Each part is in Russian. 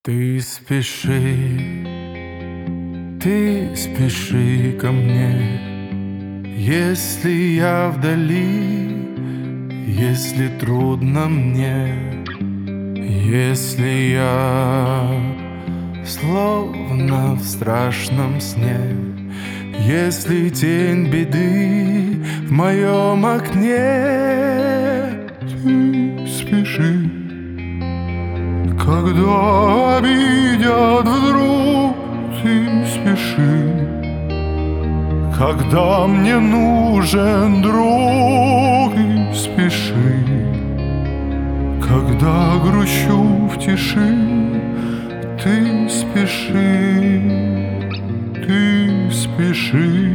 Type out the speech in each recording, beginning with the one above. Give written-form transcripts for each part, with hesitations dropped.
Ты спеши ко мне, если я вдали, если трудно мне, если я словно в страшном сне, если тень беды в моем окне. Ты спеши, когда обидят вдруг, ты спеши, когда мне нужен друг, и спеши, когда грущу в тиши, ты спеши, ты спеши.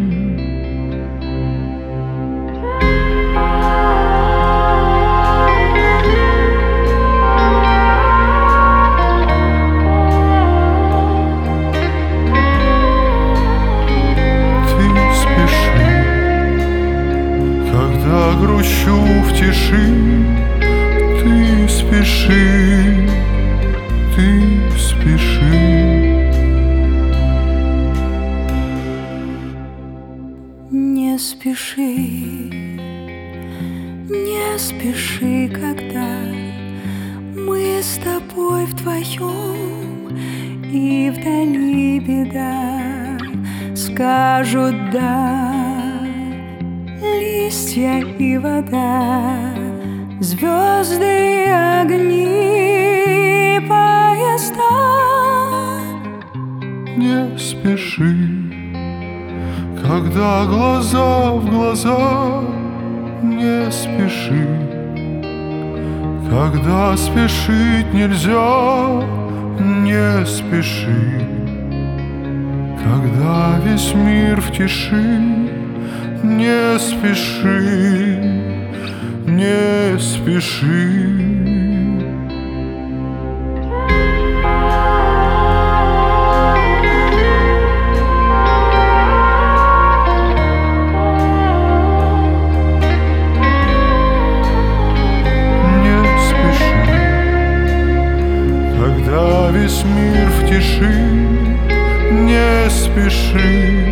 Когда грущу в тиши, ты спеши, ты спеши. Не спеши, не спеши, когда мы с тобой вдвоем, и вдали беда. Скажут да листья и вода, звезды и огни, поезда. Не спеши, когда глаза в глаза, не спеши, когда спешить нельзя, не спеши, когда весь мир в тиши, не спеши, не спеши. Когда весь мир в тиши, не спеши,